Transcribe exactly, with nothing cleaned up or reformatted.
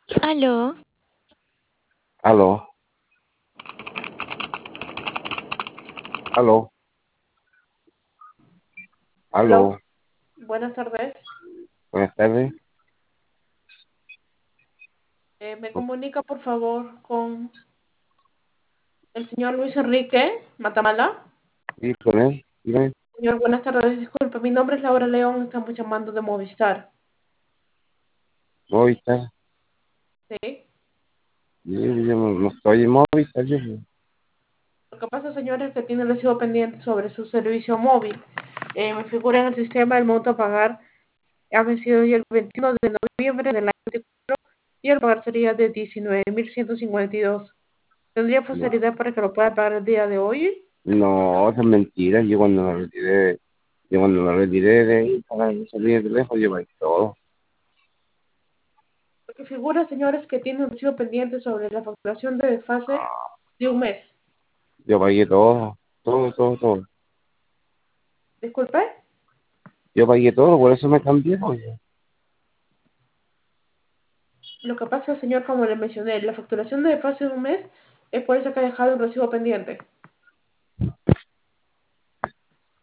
Aló, Aló, aló, Hello, aló. buenas tardes. Buenas tardes. Eh, me comunica por favor con el señor Luis Enrique Matamala. Sí, con él. Dígame. Señor, buenas tardes. Disculpe, mi nombre es Laura León. Estamos llamando de Movistar. Movistar. ¿Sí? Sí, yo no, no estoy en Movistar. Yo, Lo que pasa, señor, es que tiene el recibo pendiente sobre su servicio móvil. Eh, me figura en el sistema el monto a pagar ha vencido hoy el veintiuno de noviembre del año veinticuatro y el pagar sería de diecinueve mil ciento cincuenta y dos. ¿Tendría no, facilidad para que lo pueda pagar el día de hoy? no, esas mentiras. Yo cuando me retiré, yo cuando me retiré de ahí, para salir de lejos, yo pagué todo. Lo que figura, señores, que tiene un recibo pendiente sobre la facturación de desfase de un mes. Yo pagué todo, todo, todo, todo. Disculpe, Yo pagué todo, por eso me cambié, oye. lo que pasa, señor, como le mencioné, la facturación de desfase de un mes es por eso que ha dejado un recibo pendiente.